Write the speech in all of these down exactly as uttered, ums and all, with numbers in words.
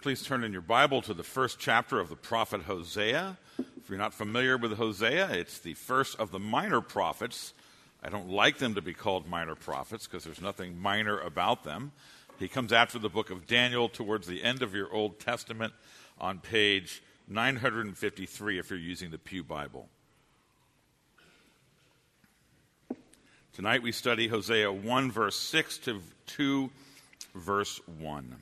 Please turn in your Bible to the first chapter of the prophet Hosea. If you're not familiar with Hosea, it's the first of the minor prophets. I don't like them to be called minor prophets because there's nothing minor about them. He comes after the book of Daniel towards the end of your Old Testament on page nine fifty-three if you're using the Pew Bible. Tonight we study Hosea one, verse six to two, verse one.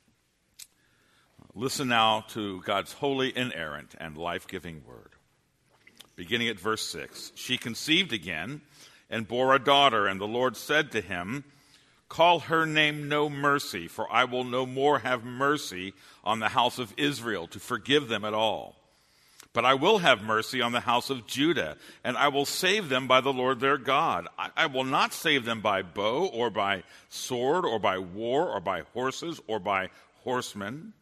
Listen now to God's holy, inerrant, and life-giving word. Beginning at verse six. She conceived again and bore a daughter, and the Lord said to him, "Call her name No Mercy, for I will no more have mercy on the house of Israel to forgive them at all. But I will have mercy on the house of Judah, and I will save them by the Lord their God. I, I will not save them by bow or by sword or by war or by horses or by horsemen."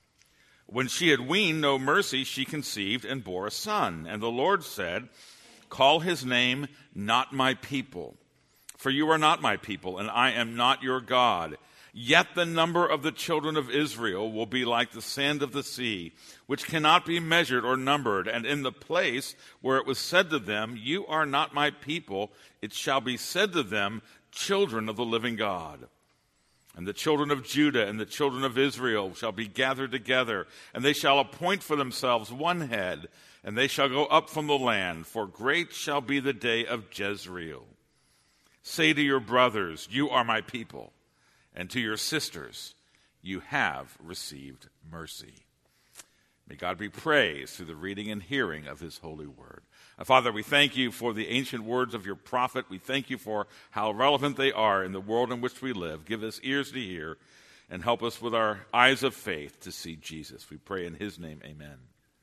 When she had weaned no mercy, she conceived and bore a son. And the Lord said, "Call his name Not My People, for you are not my people, and I am not your God. Yet the number of the children of Israel will be like the sand of the sea, which cannot be measured or numbered. And in the place where it was said to them, 'You are not my people,' it shall be said to them, 'Children of the living God.' And the children of Judah and the children of Israel shall be gathered together, and they shall appoint for themselves one head, and they shall go up from the land, for great shall be the day of Jezreel. Say to your brothers, 'You are my people,' and to your sisters, 'You have received mercy.'" May God be praised through the reading and hearing of his holy word. Uh, Father, we thank you for the ancient words of your prophet. We thank you for how relevant they are in the world in which we live. Give us ears to hear and help us with our eyes of faith to see Jesus. We pray in his name, amen.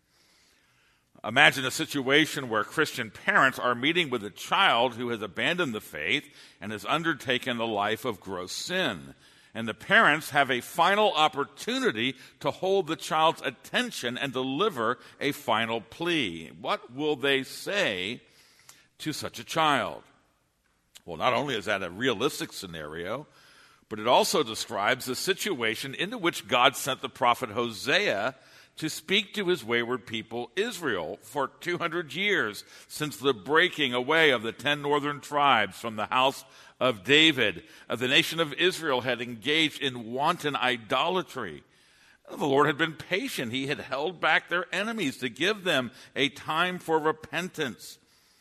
Imagine a situation where Christian parents are meeting with a child who has abandoned the faith and has undertaken a life of gross sin. And the parents have a final opportunity to hold the child's attention and deliver a final plea. What will they say to such a child? Well, not only is that a realistic scenario, but it also describes the situation into which God sent the prophet Hosea to speak to his wayward people Israel for two hundred years, since the breaking away of the ten northern tribes from the house of David. Uh, the nation of Israel had engaged in wanton idolatry. The Lord had been patient. He had held back their enemies to give them a time for repentance.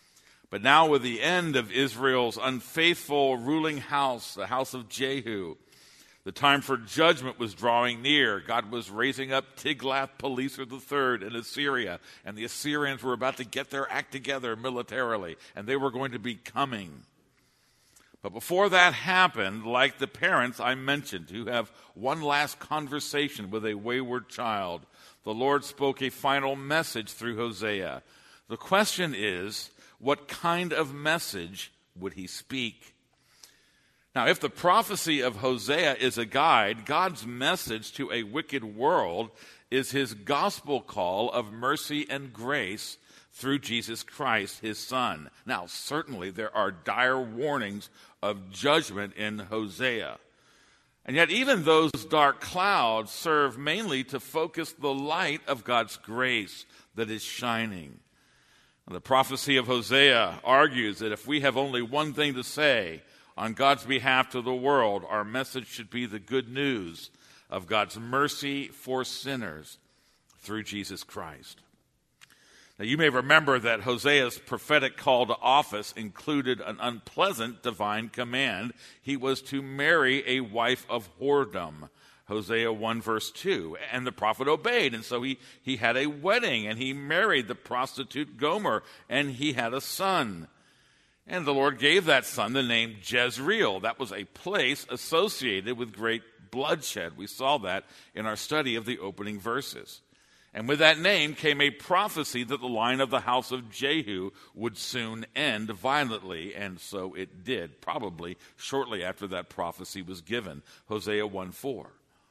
But now, with the end of Israel's unfaithful ruling house, the house of Jehu, the time for judgment was drawing near. God was raising up Tiglath-Pileser the third in Assyria, and the Assyrians were about to get their act together militarily, and they were going to be coming. But before that happened, like the parents I mentioned who have one last conversation with a wayward child, the Lord spoke a final message through Hosea. The question is, what kind of message would he speak? Now, if the prophecy of Hosea is a guide, God's message to a wicked world is his gospel call of mercy and grace through Jesus Christ, his Son. Now, certainly there are dire warnings of judgment in Hosea. And yet even those dark clouds serve mainly to focus the light of God's grace that is shining. The prophecy of Hosea argues that if we have only one thing to say on God's behalf to the world, our message should be the good news of God's mercy for sinners through Jesus Christ. Now, you may remember that Hosea's prophetic call to office included an unpleasant divine command. He was to marry a wife of whoredom, Hosea one, verse two. And the prophet obeyed, and so he, he had a wedding, and he married the prostitute Gomer, and he had a son. And the Lord gave that son the name Jezreel. That was a place associated with great bloodshed. We saw that in our study of the opening verses. And with that name came a prophecy that the line of the house of Jehu would soon end violently, and so it did, probably shortly after that prophecy was given, Hosea one four.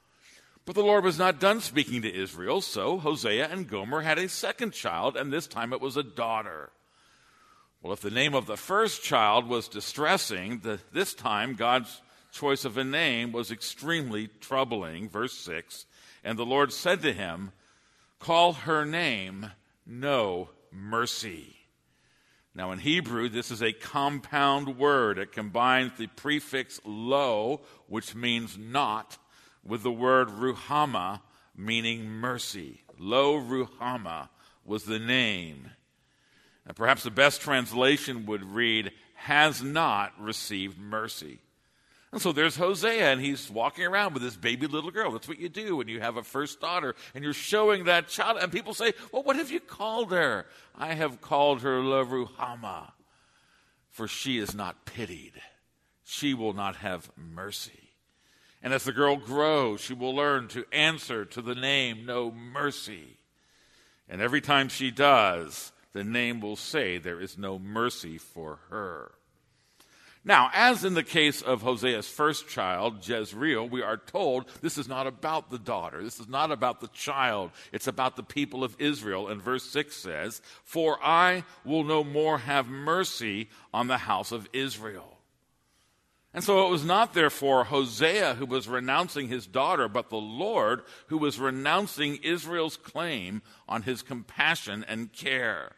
But the Lord was not done speaking to Israel, so Hosea and Gomer had a second child, and this time it was a daughter. Well, if the name of the first child was distressing, the, this time God's choice of a name was extremely troubling. Verse six, and the Lord said to him, call her name No Mercy. Now in Hebrew, this is a compound word. It combines the prefix lo, which means not, with the word ruhama, meaning mercy. Lo Ruhama was the name. And perhaps the best translation would read, has not received mercy. And so there's Hosea, and he's walking around with this baby little girl. That's what you do when you have a first daughter, and you're showing that child. And people say, well, what have you called her? I have called her La Ruhama, for she is not pitied. She will not have mercy. And as the girl grows, she will learn to answer to the name No Mercy. And every time she does, the name will say there is no mercy for her. Now, as in the case of Hosea's first child, Jezreel, we are told this is not about the daughter. This is not about the child. It's about the people of Israel. And verse six says, for I will no more have mercy on the house of Israel. And so it was not, therefore, Hosea who was renouncing his daughter, but the Lord who was renouncing Israel's claim on his compassion and care.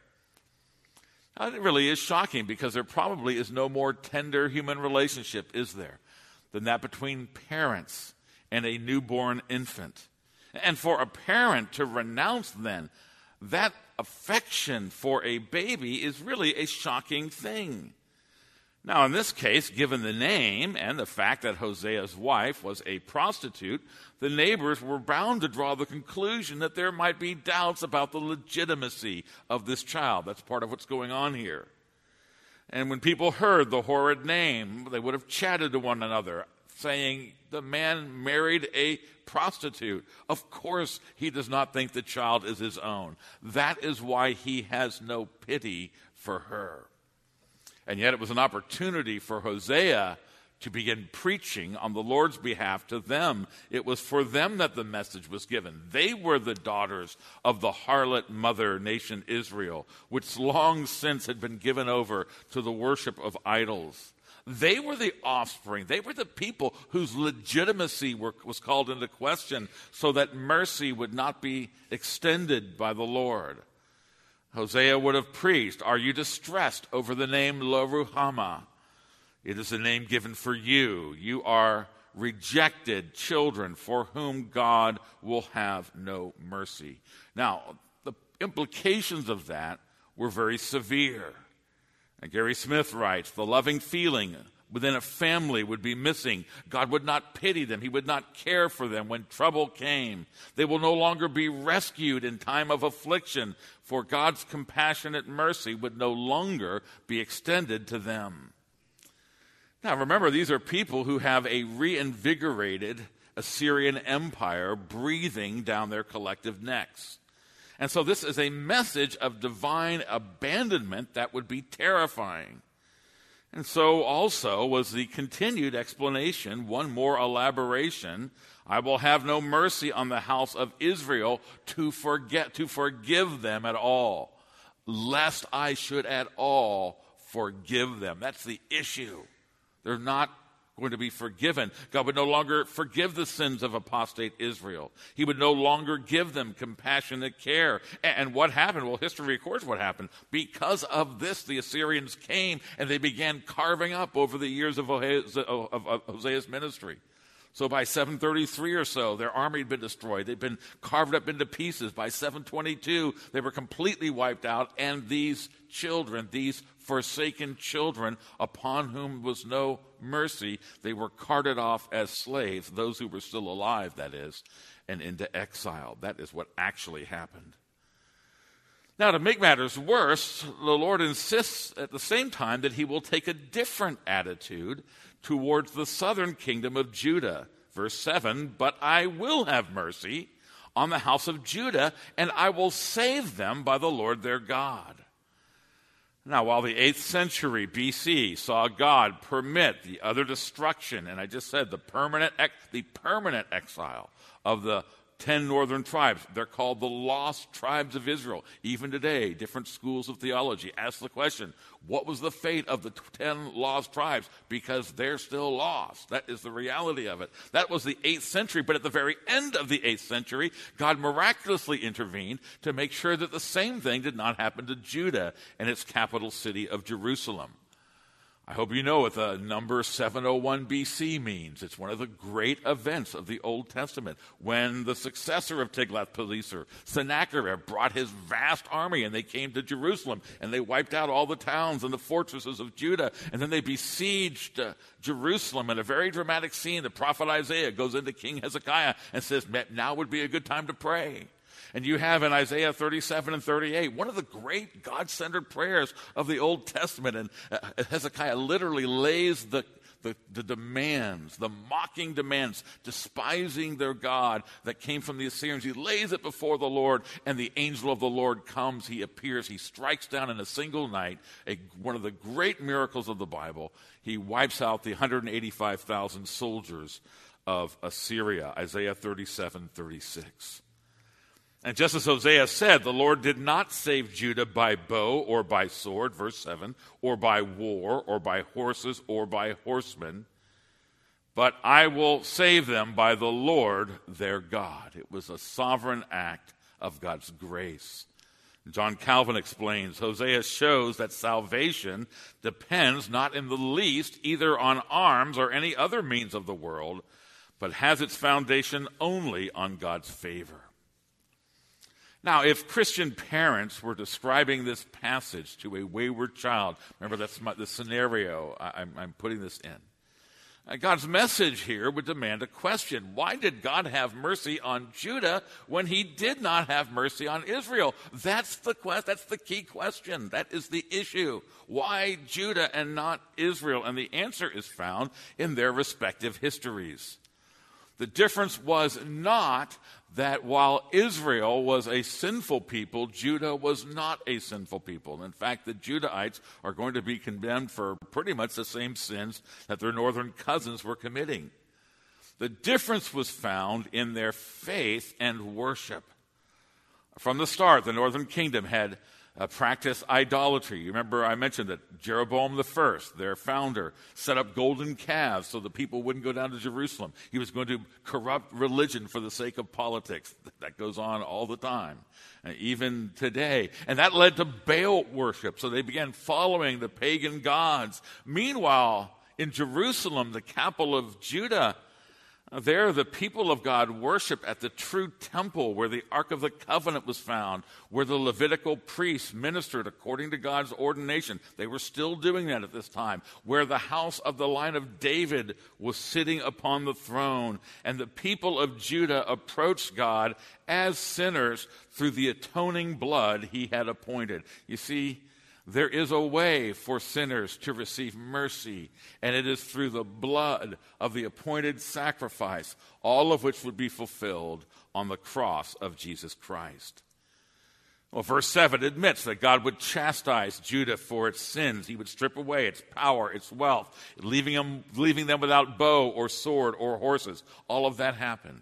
Now, it really is shocking because there probably is no more tender human relationship, is there, than that between parents and a newborn infant. And for a parent to renounce then that affection for a baby is really a shocking thing. Now, in this case, given the name and the fact that Hosea's wife was a prostitute, the neighbors were bound to draw the conclusion that there might be doubts about the legitimacy of this child. That's part of what's going on here. And when people heard the horrid name, they would have chatted to one another, saying, the man married a prostitute. Of course, he does not think the child is his own. That is why he has no pity for her. And yet it was an opportunity for Hosea to begin preaching on the Lord's behalf to them. It was for them that the message was given. They were the daughters of the harlot mother nation Israel, which long since had been given over to the worship of idols. They were the offspring. They were the people whose legitimacy were, was called into question so that mercy would not be extended by the Lord. Hosea would have preached, are you distressed over the name Lo Ruhama? It is a name given for you. You are rejected children for whom God will have no mercy. Now, the implications of that were very severe. And Gary Smith writes, the loving feeling within a family would be missing. God would not pity them. He would not care for them when trouble came. They will no longer be rescued in time of affliction, for God's compassionate mercy would no longer be extended to them. Now remember, these are people who have a reinvigorated Assyrian empire breathing down their collective necks. And so this is a message of divine abandonment that would be terrifying. And so also was the continued explanation, one more elaboration. I will have no mercy on the house of Israel to forget, to forgive them at all, lest I should at all forgive them. That's the issue. They're not going to be forgiven. God would no longer forgive the sins of apostate Israel. He would no longer give them compassionate care. And what happened? Well, history records what happened. Because of this, the Assyrians came and they began carving up over the years of Hosea's ministry. So by seven thirty-three or so, their army had been destroyed. They'd been carved up into pieces. By seven twenty-two, they were completely wiped out. And these children, these forsaken children, upon whom was no mercy, they were carted off as slaves, those who were still alive, that is, and into exile. That is what actually happened. Now, to make matters worse, the Lord insists at the same time that he will take a different attitude towards the southern kingdom of Judah. Verse seven, but I will have mercy on the house of Judah, and I will save them by the Lord their God. Now, while the eighth century B C saw God permit the utter destruction, and I just said the permanent, ex- the permanent exile of the ten northern tribes. They're called the lost tribes of Israel. Even today, different schools of theology ask the question, what was the fate of the ten lost tribes? Because they're still lost. That is the reality of it. That was the eighth century, but at the very end of the eighth century, God miraculously intervened to make sure that the same thing did not happen to Judah and its capital city of Jerusalem. I hope you know what the number seven oh one B C means. It's one of the great events of the Old Testament when the successor of Tiglath-Pileser, Sennacherib, brought his vast army and they came to Jerusalem and they wiped out all the towns and the fortresses of Judah, and then they besieged uh, Jerusalem in a very dramatic scene. The prophet Isaiah goes into King Hezekiah and says, now would be a good time to pray. And you have in Isaiah thirty-seven and thirty-eight, one of the great God-centered prayers of the Old Testament. And uh, Hezekiah literally lays the, the, the demands, the mocking demands, despising their God that came from the Assyrians. He lays it before the Lord, and the angel of the Lord comes. He appears. He strikes down in a single night, a, one of the great miracles of the Bible. He wipes out the one hundred eighty-five thousand soldiers of Assyria, Isaiah thirty-seven, thirty-six. And just as Hosea said, the Lord did not save Judah by bow or by sword, verse seven, or by war, or by horses, or by horsemen, but I will save them by the Lord their God. It was a sovereign act of God's grace. John Calvin explains, Hosea shows that salvation depends not in the least either on arms or any other means of the world, but has its foundation only on God's favor. Now, if Christian parents were describing this passage to a wayward child, remember that's my, the scenario I, I'm, I'm putting this in. Uh, God's message here would demand a question. Why did God have mercy on Judah when he did not have mercy on Israel? That's the quest, that's the key question. That is the issue. Why Judah and not Israel? And the answer is found in their respective histories. The difference was not that while Israel was a sinful people, Judah was not a sinful people. In fact, the Judahites are going to be condemned for pretty much the same sins that their northern cousins were committing. The difference was found in their faith and worship. From the start, the northern kingdom had Uh, practice idolatry. You remember I mentioned that Jeroboam the First, their founder, set up golden calves so the people wouldn't go down to Jerusalem. He was going to corrupt religion for the sake of politics. That goes on all the time, uh, even today. And that led to Baal worship, so they began following the pagan gods. Meanwhile, in Jerusalem, the capital of Judah, there, the people of God worship at the true temple where the Ark of the Covenant was found, where the Levitical priests ministered according to God's ordination. They were still doing that at this time, where the house of the line of David was sitting upon the throne. And the people of Judah approached God as sinners through the atoning blood he had appointed. You see, there is a way for sinners to receive mercy, and it is through the blood of the appointed sacrifice, all of which would be fulfilled on the cross of Jesus Christ. Well, verse seven admits that God would chastise Judah for its sins. He would strip away its power, its wealth, leaving them, leaving them without bow or sword or horses. All of that happened.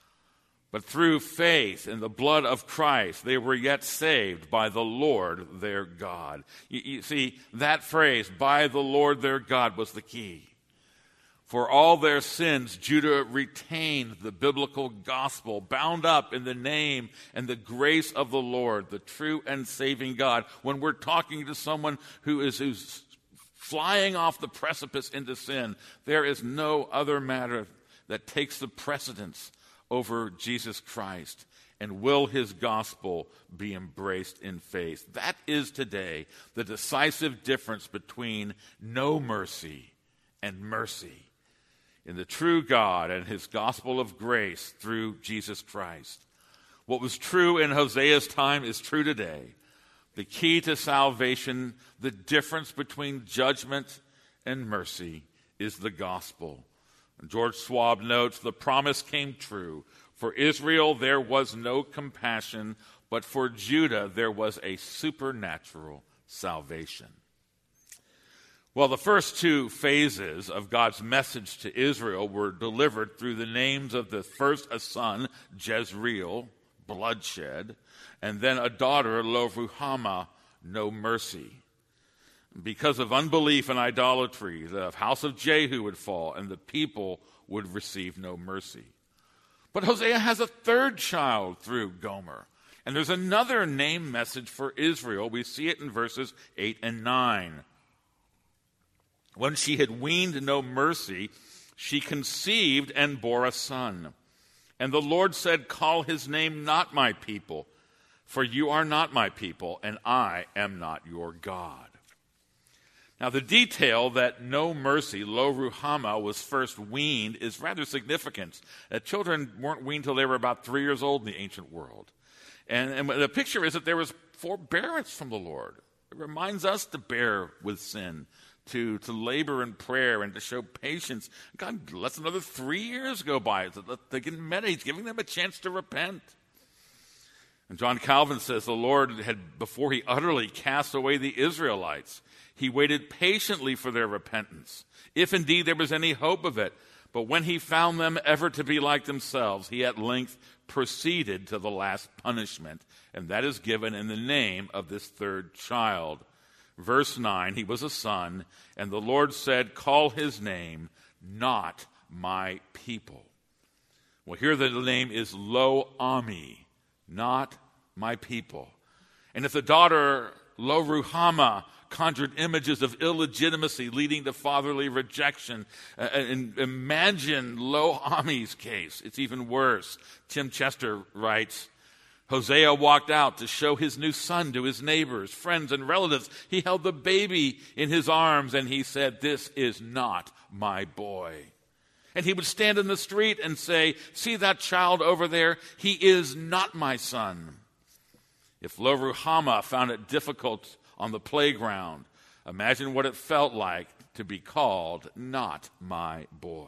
But through faith in the blood of Christ, they were yet saved by the Lord their God. You, you see, that phrase, by the Lord their God, was the key. For all their sins, Judah retained the biblical gospel, bound up in the name and the grace of the Lord, the true and saving God. When we're talking to someone who is who's flying off the precipice into sin, there is no other matter that takes the precedence over Jesus Christ, and will his gospel be embraced in faith. That is today the decisive difference between no mercy and mercy in the true God and his gospel of grace through Jesus Christ. What was true in Hosea's time is true today. The key to salvation, the difference between judgment and mercy, is the gospel. George Schwab notes, the promise came true. For Israel there was no compassion, but for Judah there was a supernatural salvation. Well, the first two phases of God's message to Israel were delivered through the names of the first a son, Jezreel, bloodshed, and then a daughter, Lo-ruhamah, no mercy. Because of unbelief and idolatry, the house of Jehu would fall, and the people would receive no mercy. But Hosea has a third child through Gomer. And there's another name message for Israel. We see it in verses eight and nine. When she had weaned no mercy, she conceived and bore a son. And the Lord said, call his name not my people, for you are not my people, and I am not your God. Now, the detail that no mercy, Lo-ruhamah, was first weaned is rather significant. Uh, children weren't weaned until they were about three years old in the ancient world. And, and the picture is that there was forbearance from the Lord. It reminds us to bear with sin, to, to labor in prayer, and to show patience. God lets another three years go by. They can meditate. He's giving them a chance to repent. And John Calvin says the Lord had, before he utterly cast away the Israelites, he waited patiently for their repentance, if indeed there was any hope of it. But when he found them ever to be like themselves, he at length proceeded to the last punishment, and that is given in the name of this third child. Verse nine, he was a son, and the Lord said, call his name not my people. Well, here the name is Lo-ami, not my people. And if the daughter Lo-ruhamah conjured images of illegitimacy leading to fatherly rejection, uh, and imagine Lo-ami's case. It's even worse. Tim Chester writes, Hosea walked out to show his new son to his neighbors, friends, and relatives. He held the baby in his arms, and he said, this is not my boy. And he would stand in the street and say, see that child over there? He is not my son. If Lo-ruhamah found it difficult on the playground, imagine what it felt like to be called not my boy.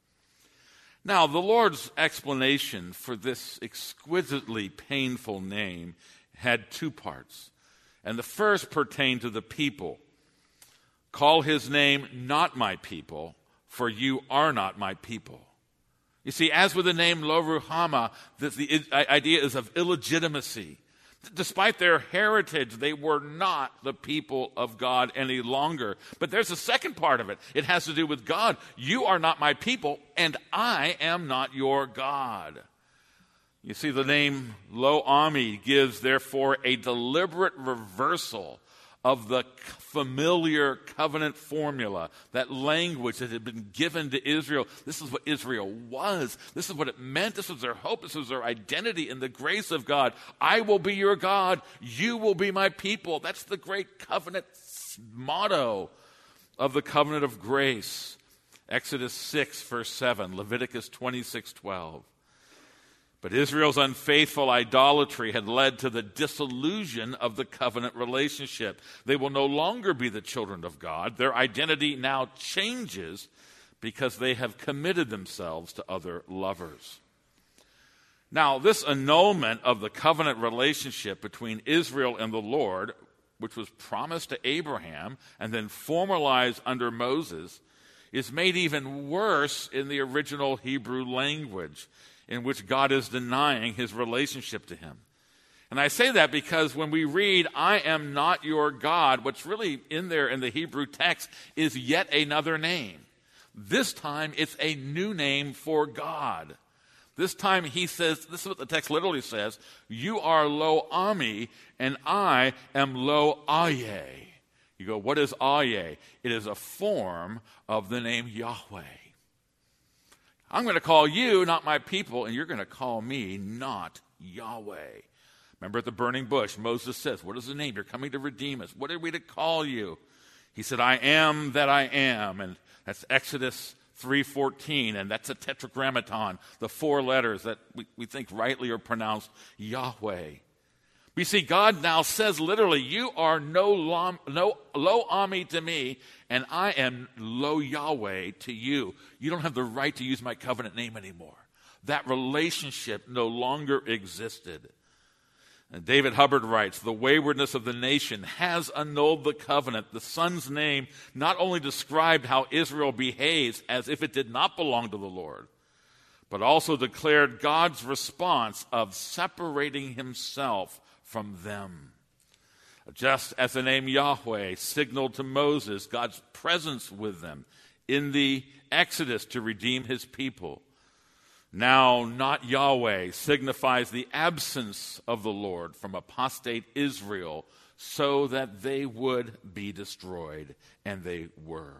Now, the Lord's explanation for this exquisitely painful name had two parts. And the first pertained to the people. Call his name not my people, for you are not my people. You see, as with the name Lo-ruhamah, the, the idea is of illegitimacy. Despite their heritage, they were not the people of God any longer. But there's a second part of it. It has to do with God. You are not my people, and I am not your God. You see, the name Lo-ami gives, therefore, a deliberate reversal of the familiar covenant formula, that language that had been given to Israel. This is what Israel was. This is what it meant. This was their hope. This was their identity in the grace of God. I will be your God. You will be my people. That's the great covenant motto of the covenant of grace. Exodus six, verse seven, Leviticus twenty-six, twelve. But Israel's unfaithful idolatry had led to the dissolution of the covenant relationship. They will no longer be the children of God. Their identity now changes because they have committed themselves to other lovers. Now, this annulment of the covenant relationship between Israel and the Lord, which was promised to Abraham and then formalized under Moses, is made even worse in the original Hebrew language, in which God is denying his relationship to him. And I say that because when we read, I am not your God, what's really in there in the Hebrew text is yet another name. This time it's a new name for God. This time he says, this is what the text literally says, you are Lo-ami and I am Lo-aye. You go, what is aye? It is a form of the name Yahweh. I'm going to call you not my people, and you're going to call me not Yahweh. Remember at the burning bush, Moses says, what is the name? You're coming to redeem us. What are we to call you? He said, I am that I am. And that's Exodus three fourteen, and that's a tetragrammaton, the four letters that we, we think rightly are pronounced Yahweh. We see God now says literally, you are no, lo, no Lo-ami to me, and I am Lo-Yahweh to you. You don't have the right to use my covenant name anymore. That relationship no longer existed. And David Hubbard writes, the waywardness of the nation has annulled the covenant. The Son's name not only described how Israel behaves as if it did not belong to the Lord, but also declared God's response of separating himself from them. Just as the name Yahweh signaled to Moses God's presence with them in the Exodus to redeem his people, now not Yahweh signifies the absence of the Lord from apostate Israel so that they would be destroyed, and they were.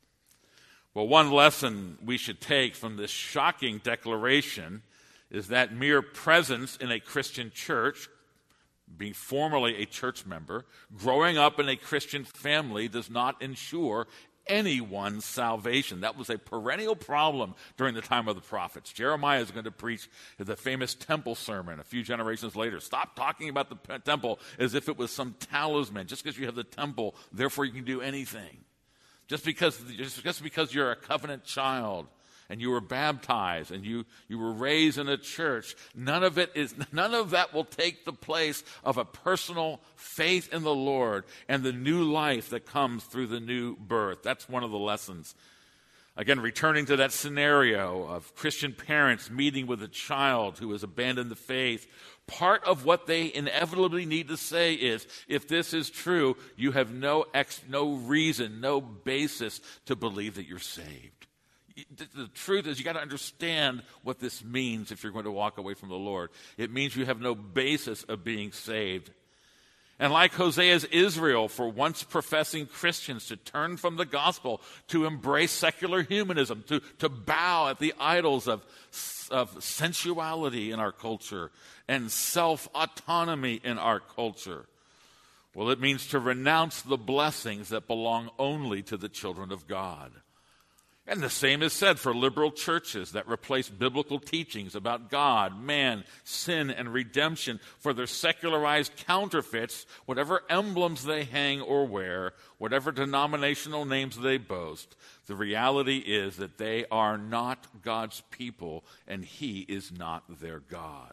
Well, one lesson we should take from this shocking declaration is that mere presence in a Christian church, being formally a church member, growing up in a Christian family does not ensure anyone's salvation. That was a perennial problem during the time of the prophets. Jeremiah is going to preach the famous temple sermon a few generations later. Stop talking about the temple as if it was some talisman. Just because you have the temple, therefore you can do anything. Just because, just, just because you're a covenant child and you were baptized and you, you were raised in a church, none of it is none of that will take the place of a personal faith in the Lord and the new life that comes through the new birth. That's one of the lessons. Again, returning to that scenario of Christian parents meeting with a child who has abandoned the faith, part of what they inevitably need to say is, if this is true, you have no ex, no reason, no basis to believe that you're saved. The truth is, you got to understand what this means if you're going to walk away from the Lord. It means you have no basis of being saved. And like Hosea's Israel, for once professing Christians to turn from the gospel, to embrace secular humanism, to, to bow at the idols of, of sensuality in our culture and self-autonomy in our culture. Well, it means to renounce the blessings that belong only to the children of God. And the same is said for liberal churches that replace biblical teachings about God, man, sin, and redemption for their secularized counterfeits, whatever emblems they hang or wear, whatever denominational names they boast. The reality is that they are not God's people, and He is not their God.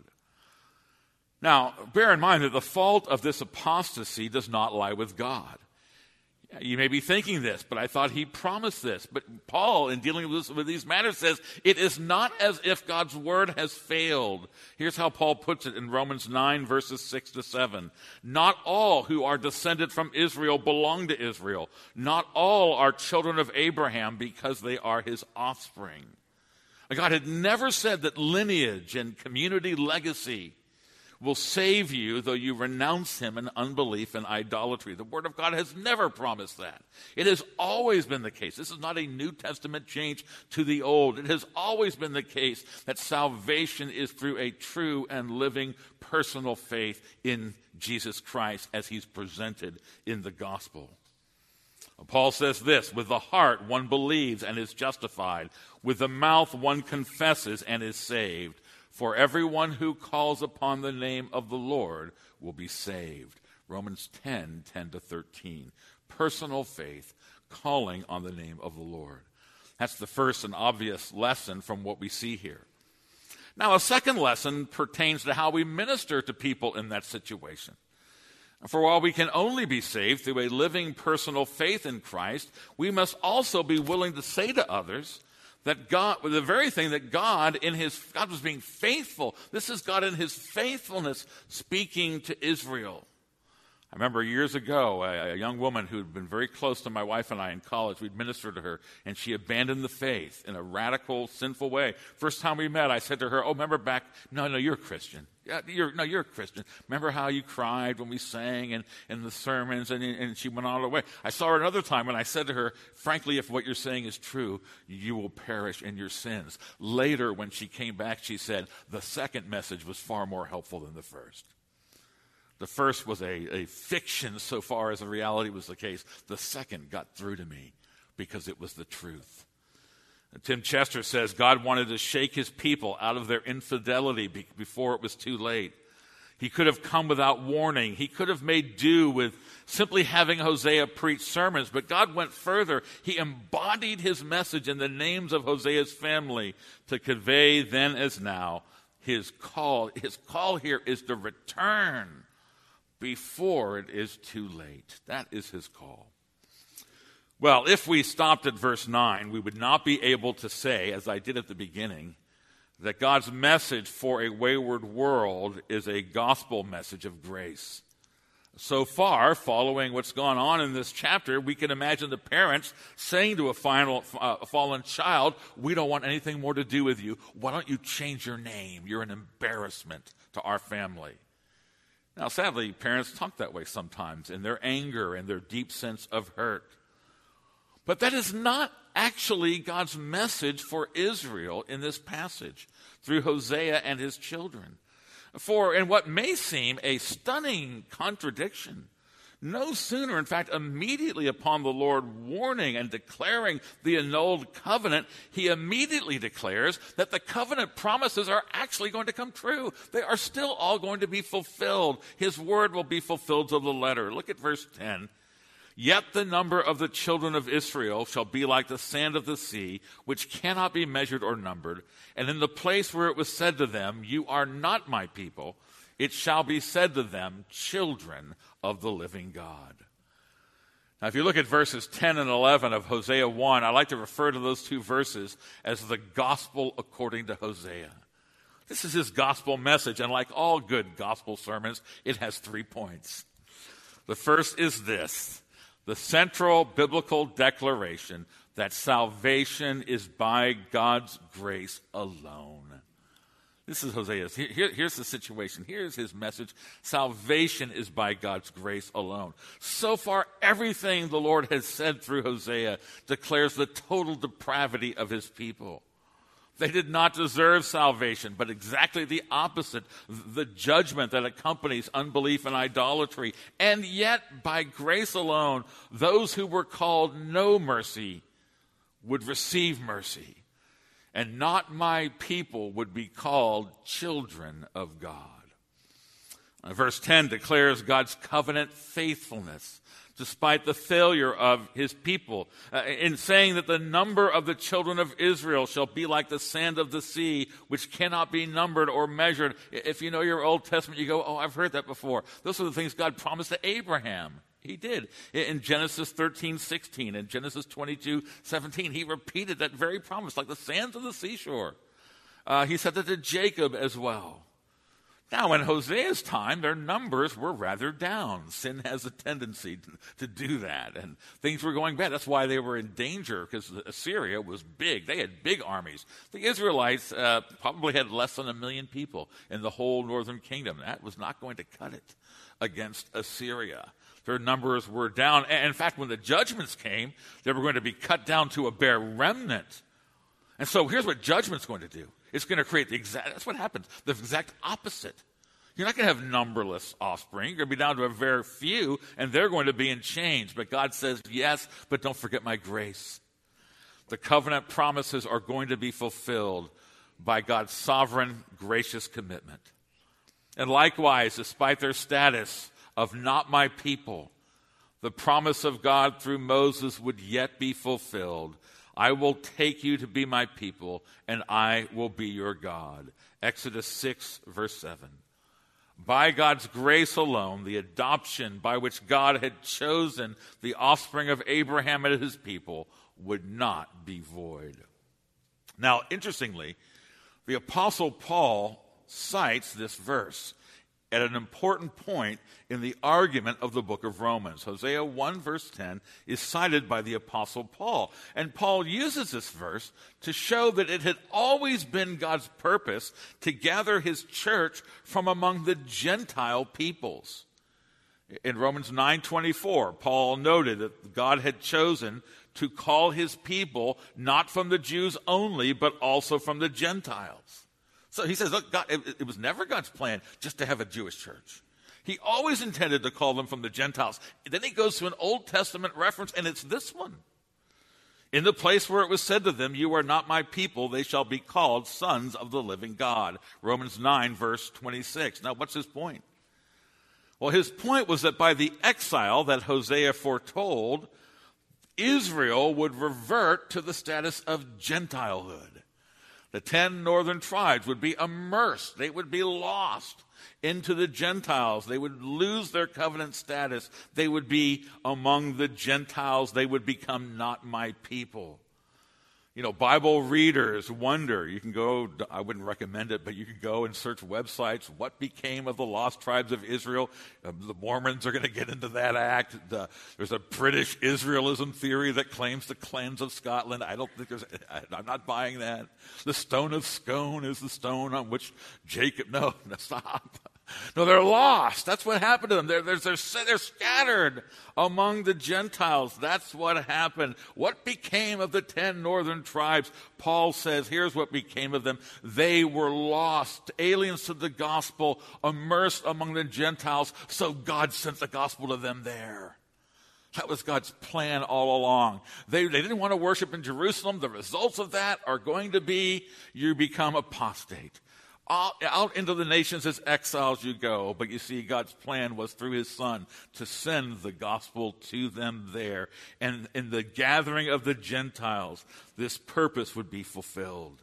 Now, bear in mind that the fault of this apostasy does not lie with God. You may be thinking this, but I thought he promised this. But Paul, in dealing with, this, with these matters, says, it is not as if God's word has failed. Here's how Paul puts it in Romans nine, verses six to seven. Not all who are descended from Israel belong to Israel. Not all are children of Abraham because they are his offspring. God had never said that lineage and community legacy will save you, though you renounce him in unbelief and idolatry. The Word of God has never promised that. It has always been the case. This is not a New Testament change to the Old. It has always been the case that salvation is through a true and living personal faith in Jesus Christ as he's presented in the gospel. Paul says this, with the heart one believes and is justified. With the mouth one confesses and is saved. For everyone who calls upon the name of the Lord will be saved. Romans ten, ten to thirteen. Personal faith, calling on the name of the Lord. That's the first and obvious lesson from what we see here. Now, a second lesson pertains to how we minister to people in that situation. For while we can only be saved through a living personal faith in Christ, we must also be willing to say to others that God, the very thing that God in his, God was being faithful. This is God in his faithfulness speaking to Israel. I remember years ago, a, a young woman who had been very close to my wife and I in college, we'd ministered to her, and she abandoned the faith in a radical, sinful way. First time we met, I said to her, oh, remember back, no, no, you're a Christian. Yeah, you're, no, you're a Christian. Remember how you cried when we sang and, and the sermons, and, and she went on her way. I saw her another time, and I said to her, frankly, if what you're saying is true, you will perish in your sins. Later, when she came back, she said, the second message was far more helpful than the first. The first was a, a fiction so far as the reality was the case. The second got through to me because it was the truth. Tim Chester says God wanted to shake his people out of their infidelity be- before it was too late. He could have come without warning. He could have made do with simply having Hosea preach sermons, but God went further. He embodied his message in the names of Hosea's family to convey then as now his call. His call here is to return before it is too late. That is his call. Well, if we stopped at verse nine, we would not be able to say, as I did at the beginning, that God's message for a wayward world is a gospel message of grace. So far, following what's gone on in this chapter, we can imagine the parents saying to a final, uh, fallen child, we don't want anything more to do with you. Why don't you change your name? You're an embarrassment to our family. Now, sadly, parents talk that way sometimes in their anger and their deep sense of hurt. But that is not actually God's message for Israel in this passage through Hosea and his children. For in what may seem a stunning contradiction, no sooner, in fact, immediately upon the Lord warning and declaring the annulled covenant, he immediately declares that the covenant promises are actually going to come true. They are still all going to be fulfilled. His word will be fulfilled to the letter. Look at verse ten. Yet the number of the children of Israel shall be like the sand of the sea, which cannot be measured or numbered. And in the place where it was said to them, you are not my people, it shall be said to them, children of the living God. Now, if you look at verses ten and eleven of Hosea one, I like to refer to those two verses as the gospel according to Hosea. This is his gospel message, and like all good gospel sermons, it has three points. The first is this: the central biblical declaration that salvation is by God's grace alone. This is Hosea's. Here, here's the situation. Here's his message. Salvation is by God's grace alone. So far, everything the Lord has said through Hosea declares the total depravity of his people. They did not deserve salvation, but exactly the opposite, the judgment that accompanies unbelief and idolatry. And yet, by grace alone, those who were called no mercy would receive mercy. And not my people would be called children of God. Uh, verse ten declares God's covenant faithfulness, despite the failure of his people, uh, in saying that the number of the children of Israel shall be like the sand of the sea, which cannot be numbered or measured. If you know your Old Testament, you go, oh, I've heard that before. Those are the things God promised to Abraham. He did. In Genesis thirteen sixteen and Genesis twenty-two seventeen, he repeated that very promise, like the sands of the seashore. Uh, he said that to Jacob as well. Now, in Hosea's time, their numbers were rather down. Sin has a tendency to, to do that, and things were going bad. That's why they were in danger, because Assyria was big. They had big armies. The Israelites uh, probably had less than a million people in the whole northern kingdom. That was not going to cut it against Assyria. Their numbers were down. And in fact, when the judgments came, they were going to be cut down to a bare remnant. And so here's what judgment's going to do. It's going to create the exact, that's what happens, the exact opposite. You're not going to have numberless offspring. You're going to be down to a very few, and they're going to be in chains. But God says, yes, but don't forget my grace. The covenant promises are going to be fulfilled by God's sovereign, gracious commitment. And likewise, despite their status of not my people, the promise of God through Moses would yet be fulfilled. I will take you to be my people, and I will be your God. Exodus six, verse seven. By God's grace alone, the adoption by which God had chosen the offspring of Abraham and his people would not be void. Now, interestingly, the Apostle Paul cites this verse at an important point in the argument of the book of Romans. Hosea one, verse ten is cited by the Apostle Paul. And Paul uses this verse to show that it had always been God's purpose to gather his church from among the Gentile peoples. In Romans nine twenty-four, Paul noted that God had chosen to call his people not from the Jews only, but also from the Gentiles. So he says, look, God, it, it was never God's plan just to have a Jewish church. He always intended to call them from the Gentiles. Then he goes to an Old Testament reference, and it's this one. In the place where it was said to them, you are not my people, they shall be called sons of the living God. Romans nine, verse twenty-six. Now, what's his point? Well, his point was that by the exile that Hosea The ten northern tribes would be immersed. They would be lost into the Gentiles. They would lose their covenant status. They would be among the Gentiles. They would become not my people. You know, Bible readers wonder. You can go, I wouldn't recommend it, but you can go and search websites. What became of the lost tribes of Israel? Uh, the Mormons are going to get into that act. The, there's a British Israelism theory that claims the clans of Scotland. I don't think there's, I, I'm not buying that. The stone of Scone is the stone on which Jacob, no, no stop. No, they're lost. That's what happened to them. They're, they're, they're, they're scattered among the Gentiles. That's what happened. What became of the ten northern tribes? Paul says, here's what became of them. They were lost, aliens to the gospel, immersed among the Gentiles, so God sent the gospel to them there. That was God's plan all along. They, they didn't want to worship in Jerusalem. The results of that are going to be you become apostate. Out, out into the nations as exiles you go. But you see, God's plan was through his Son to send the gospel to them there. And in the gathering of the Gentiles, this purpose would be fulfilled.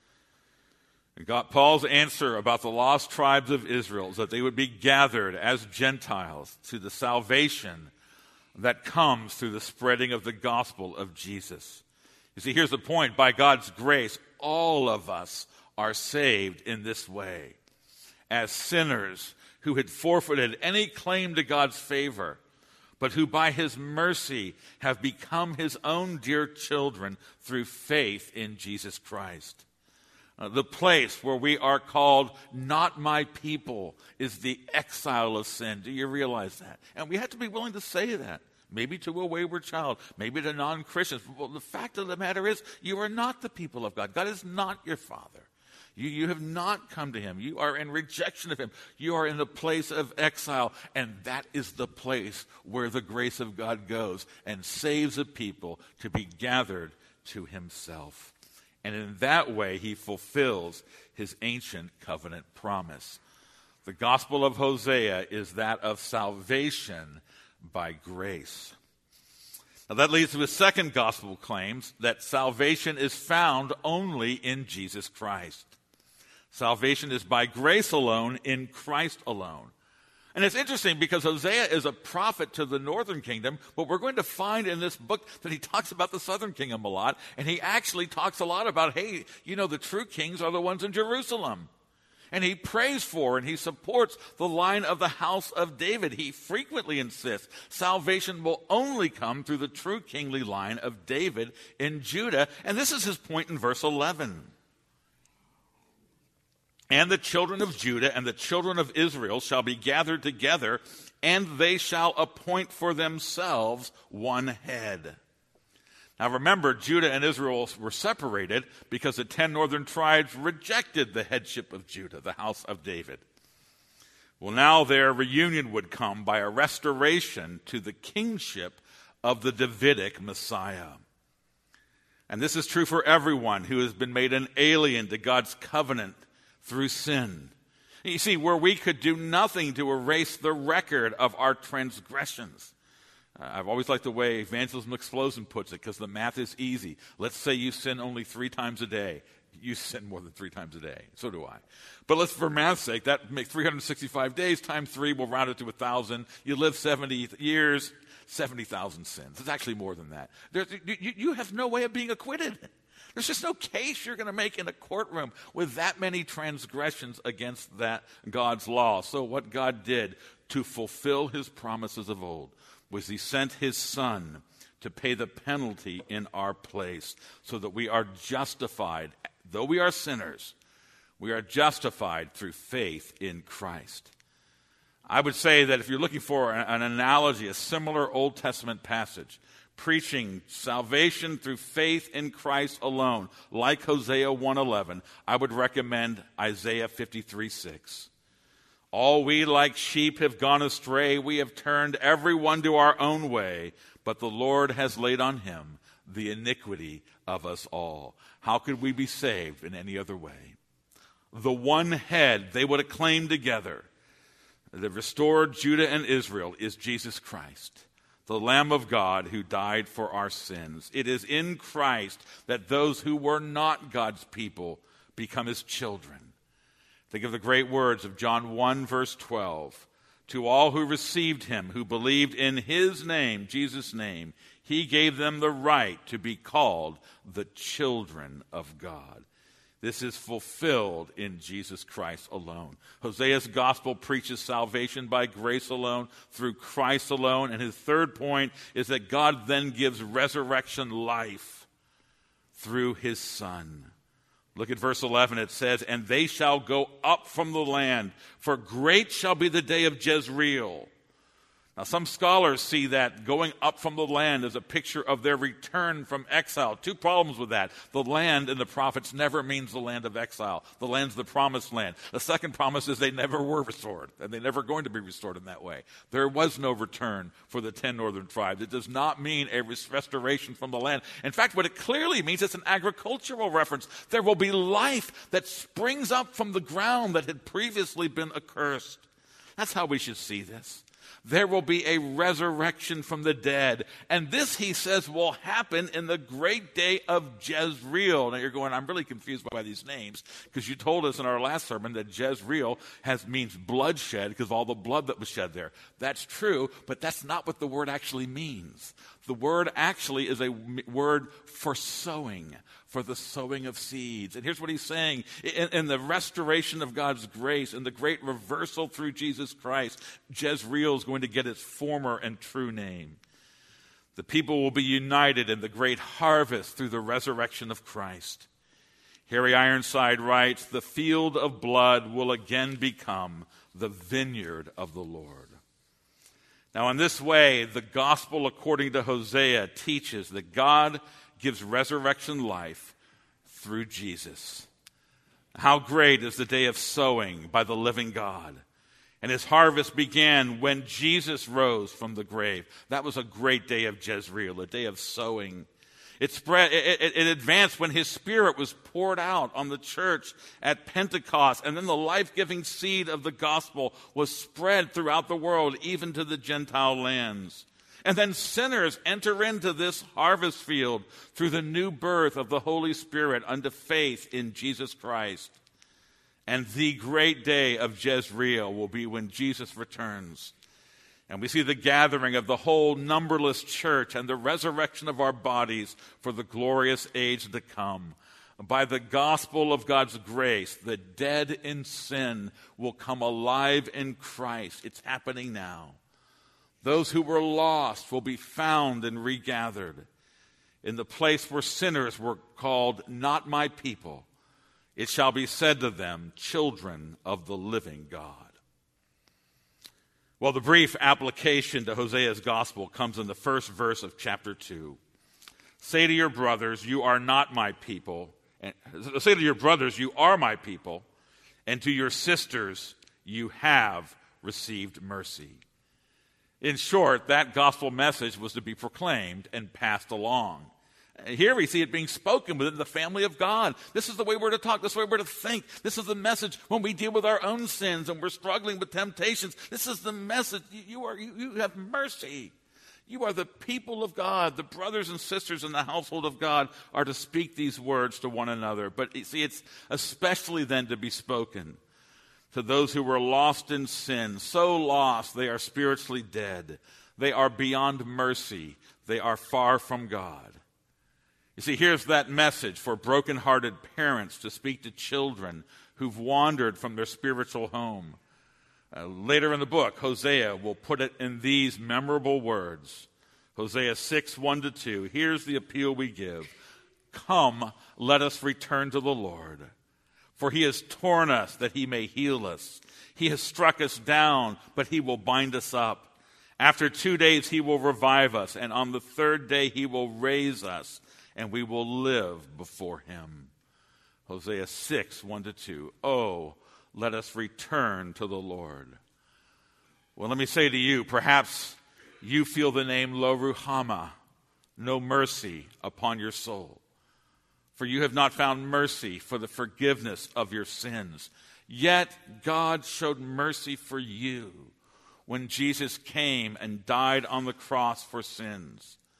And God, Paul's answer about the lost tribes of Israel is that they would be gathered as Gentiles to the salvation that comes through the spreading of the gospel of Jesus. You see, here's the point. By God's grace, all of us are saved in this way. As sinners who had forfeited any claim to God's favor, but who by his mercy have become his own dear children through faith in Jesus Christ. Uh, the place where we are called not my people is the exile of sin. Do you realize that? And we have to be willing to say that. Maybe to a wayward child, maybe to non-Christians. Well, the fact of the matter is, you are not the people of God. God is not your father. You, you have not come to him. You are in rejection of him. You are in the place of exile, and that is the place where the grace of God goes and saves a people to be gathered to himself. And in that way, he fulfills his ancient covenant promise. The gospel of Hosea is that of salvation by grace. Now that leads to his second gospel claims, that salvation is found only in Jesus Christ. Salvation is by grace alone, in Christ alone. And it's interesting because Hosea is a prophet to the northern kingdom, but we're going to find in this book that he talks about the southern kingdom a lot, and he actually talks a lot about, hey, you know, the true kings are the ones in Jerusalem. And he prays for and he supports the line of the house of David. He frequently insists salvation will only come through the true kingly line of David in Judah. And this is his point in verse eleven. And the children of Judah and the children of Israel shall be gathered together, and they shall appoint for themselves one head. Now remember, Judah and Israel were separated because the ten northern tribes rejected the headship of Judah, the house of David. Well, now their reunion would come by a restoration to the kingship of the Davidic Messiah. And this is true for everyone who has been made an alien to God's covenant through sin. You see, where we could do nothing to erase the record of our transgressions. Uh, I've always liked the way Evangelism Explosion puts it, because the math is easy. Let's say you sin only three times a day. You sin more than three times a day. So do I. But let's, for math's sake, that makes three hundred sixty-five days times three. We'll round it to one thousand. You live seventy years, seventy thousand sins. It's actually more than that. There, you, you have no way of being acquitted. There's just no case you're going to make in a courtroom with that many transgressions against that God's law. So what God did to fulfill his promises of old was he sent his Son to pay the penalty in our place so that we are justified. Though we are sinners, we are justified through faith in Christ. I would say that if you're looking for an analogy, a similar Old Testament passage, preaching salvation through faith in Christ alone, like Hosea one eleven, I would recommend Isaiah fifty-three six. All we like sheep have gone astray. We have turned everyone to our own way, but the Lord has laid on him the iniquity of us all. How could we be saved in any other way? The one head they would acclaim together, the restored Judah and Israel, is Jesus Christ, the Lamb of God who died for our sins. It is in Christ that those who were not God's people become his children. Think of the great words of John one, verse twelve. To all who received him, who believed in his name, Jesus' name, he gave them the right to be called the children of God. This is fulfilled in Jesus Christ alone. Hosea's gospel preaches salvation by grace alone, through Christ alone. And his third point is that God then gives resurrection life through his Son. Look at verse eleven. It says, and they shall go up from the land, for great shall be the day of Jezreel. Now, some scholars see that going up from the land as a picture of their return from exile. Two problems with that. The land in the prophets never means the land of exile. The land's the promised land. The second promise is they never were restored, and they're never going to be restored in that way. There was no return for the ten northern tribes. It does not mean a restoration from the land. In fact, what it clearly means, it's an agricultural reference. There will be life that springs up from the ground that had previously been accursed. That's how we should see this. There will be a resurrection from the dead. And this, he says, will happen in the great day of Jezreel. Now you're going, I'm really confused by these names, because you told us in our last sermon that Jezreel has means bloodshed because of all the blood that was shed there. That's true, but that's not what the word actually means. The word actually is a word for sowing, for the sowing of seeds. And here's what he's saying. In, in the restoration of God's grace and the great reversal through Jesus Christ, Jezreel is going to get its former and true name. The people will be united in the great harvest through the resurrection of Christ. Harry Ironside writes, the field of blood will again become the vineyard of the Lord. Now, in this way, the gospel according to Hosea teaches that God gives resurrection life through Jesus. How great is the day of sowing by the living God. And his harvest began when Jesus rose from the grave. That was a great day of Jezreel, a day of sowing. It spread, it, it, it advanced when his Spirit was poured out on the church at Pentecost, and then the life-giving seed of the gospel was spread throughout the world, even to the Gentile lands. And then sinners enter into this harvest field through the new birth of the Holy Spirit unto faith in Jesus Christ. And the great day of Jezreel will be when Jesus returns. And we see the gathering of the whole numberless church and the resurrection of our bodies for the glorious age to come. By the gospel of God's grace, the dead in sin will come alive in Christ. It's happening now. Those who were lost will be found and regathered. In the place where sinners were called not my people, it shall be said to them, children of the living God. Well, the brief application to Hosea's gospel comes in the first verse of chapter two. Say to your brothers, you are not my people. And, say to your brothers, you are my people. And to your sisters, you have received mercy. In short, that gospel message was to be proclaimed and passed along. Here we see it being spoken within the family of God. This is the way we're to talk. This is the way we're to think. This is the message when we deal with our own sins and we're struggling with temptations. This is the message. You, you are you, you have mercy. You are the people of God. The brothers and sisters in the household of God are to speak these words to one another. But you see, it's especially then to be spoken to those who were lost in sin, so lost they are spiritually dead. They are beyond mercy. They are far from God. You see, here's that message for broken-hearted parents to speak to children who've wandered from their spiritual home. Uh, later in the book, Hosea will put it in these memorable words. Hosea six, one to two. Here's the appeal we give. Come, let us return to the Lord. For he has torn us that he may heal us. He has struck us down, but he will bind us up. After two days he will revive us, and on the third day he will raise us, and we will live before him. Hosea six, one to two. Oh, let us return to the Lord. Well, let me say to you, perhaps you feel the name Lo Ruhama, no mercy upon your soul. For you have not found mercy for the forgiveness of your sins. Yet God showed mercy for you when Jesus came and died on the cross for sins.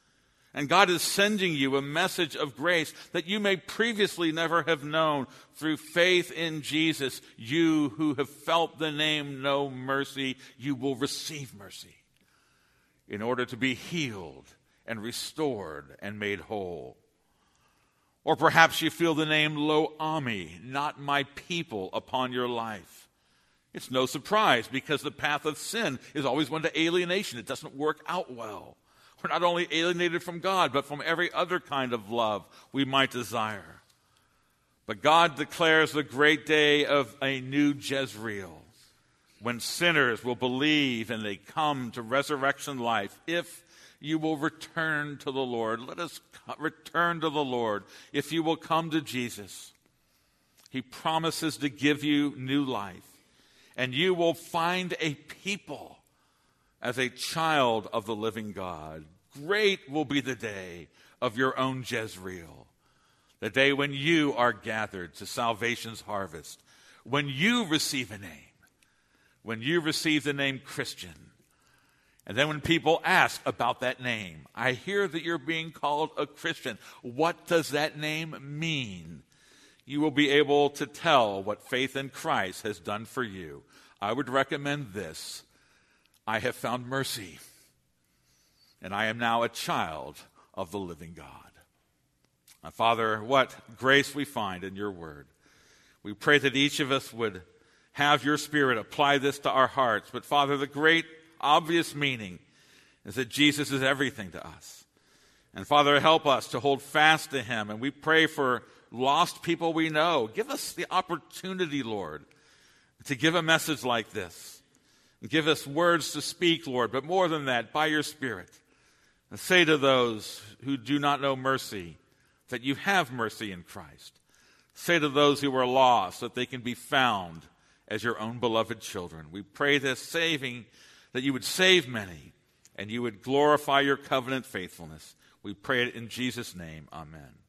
And God is sending you a message of grace that you may previously never have known. Through faith in Jesus, you who have felt the name No Mercy, you will receive mercy in order to be healed and restored and made whole. Or perhaps you feel the name Lo Ami, not my people, upon your life. It's no surprise, because the path of sin is always one to alienation. It doesn't work out well. We're not only alienated from God, but from every other kind of love we might desire. But God declares the great day of a new Jezreel, when sinners will believe and they come to resurrection life. If you will return to the Lord, let us return to the Lord. If you will come to Jesus, he promises to give you new life, and you will find a people as a child of the living God. Great will be the day of your own Jezreel, the day when you are gathered to salvation's harvest, when you receive a name, when you receive the name Christian. And then when people ask about that name, I hear that you're being called a Christian. What does that name mean? You will be able to tell what faith in Christ has done for you. I would recommend this: I have found mercy, and I am now a child of the living God. Now, Father, what grace we find in your word. We pray that each of us would have your Spirit apply this to our hearts. But Father, the great obvious meaning is that Jesus is everything to us. And Father, help us to hold fast to him. And we pray for lost people we know. Give us the opportunity, Lord, to give a message like this. And give us words to speak, Lord, but more than that, by your Spirit. And say to those who do not know mercy that you have mercy in Christ. Say to those who are lost that they can be found as your own beloved children. We pray this, saving, that you would save many and you would glorify your covenant faithfulness. We pray it in Jesus' name. Amen.